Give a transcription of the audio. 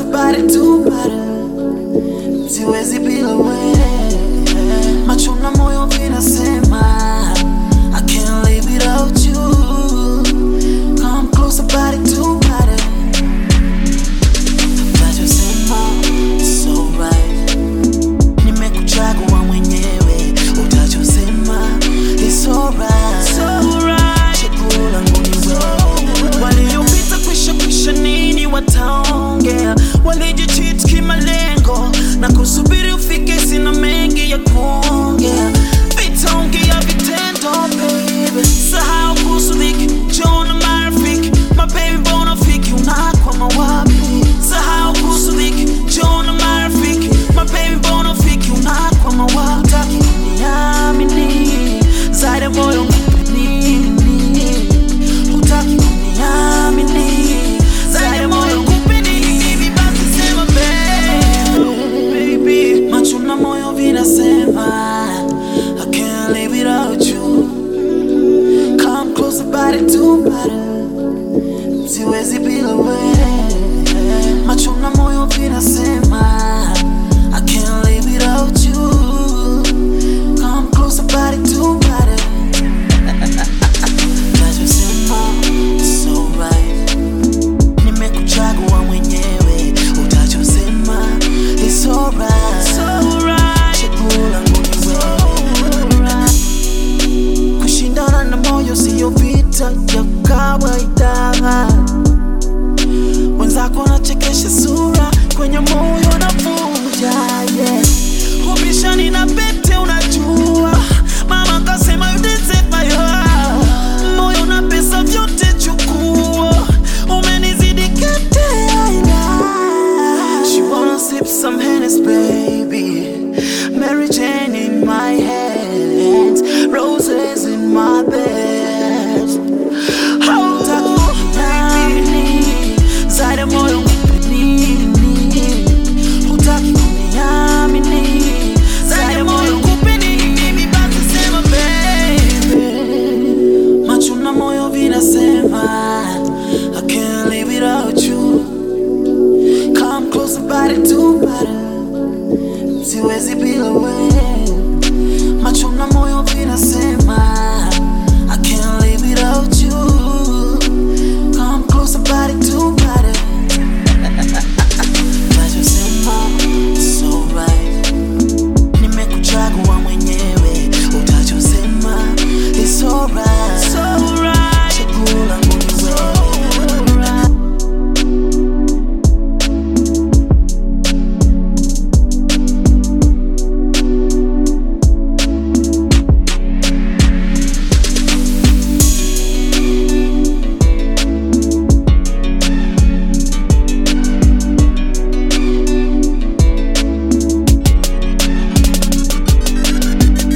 body to body, siwezi bila wewe. Macho na moyo vinasema I can't live without you. Come closer, body to body. Utachosema so right, nimekuchagua mwenyewe. Utachosema it's alright, chaguo langu ni wewe. Waliopita kwisha nini wataongea, walijicheat kimalengo na kusubiri ufike, sina mengi ya kuongea. Vitaongea vitendo baby, sahau kuhusu dhiki, njoo na marafiki. My baby mbona ufiki, unakwama wapi? Sahau kuhusu dhiki, njoo na marafiki. My baby mbona ufiki, unakwama wapi? Hutaki kuniamini, zaidi ya moyo nini? Hutaki kuniamini, zaidi ya moyo hivi basi sema baby. Macho na moyo vinasema I can't live without you. Come closer, body to body, siwezi bila wewe. Macho na moyo vinasema I can't live without you. Come closer, body to body. Utachosema so right, nimekuchagua mwenyewe. Utachosema it's alright, chaguo langu ni wewe. Kushindana na moyo siyo vita ya kawaida. Wenzako wanachekesha sura kwenye moyo